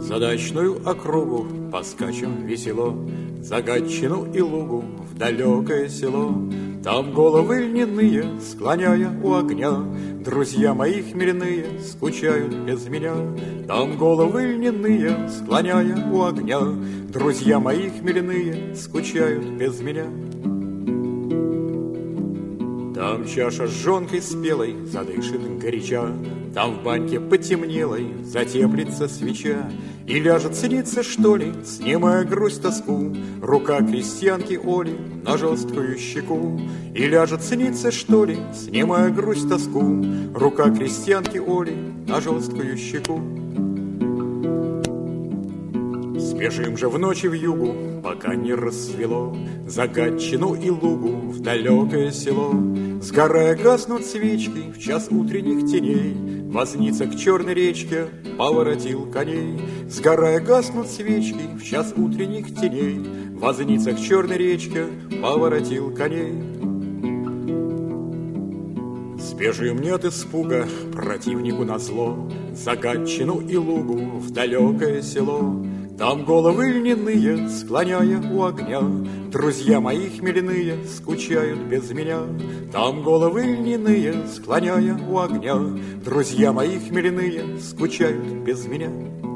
За дачную округу поскачем весело, за Гатчину и Лугу в далекое село. Там головы льняные, склоняя у огня, друзья мои хмельные скучают без меня. Там головы льняные, склоняя у огня, друзья мои хмельные скучают без меня. Там чаша с жонкой спелой задышит горяча, там в баньке потемнелой затеплится свеча, и ляжет сниться, что ли, снимая грусть тоску, рука крестьянки Оли на жесткую щеку. И ляжет сниться, что ли, снимая грусть тоску, рука крестьянки Оли на жесткую щеку. Спешим же в ночи в югу, пока не рассвело, за Гатчину и Лугу в далекое село. Сгорая гаснут свечки в час утренних теней, возница к черной речке поворотил коней. Сгорая гаснут свечки в час утренних теней, возница к черной речке поворотил коней. Спешим не от испуга противнику назло, за Гатчину и Лугу в далекое село. Там головы льняные, склоняя у огня, друзья мои хмельные скучают без меня. Там головы льняные, склоняя у огня, друзья мои хмельные скучают без меня.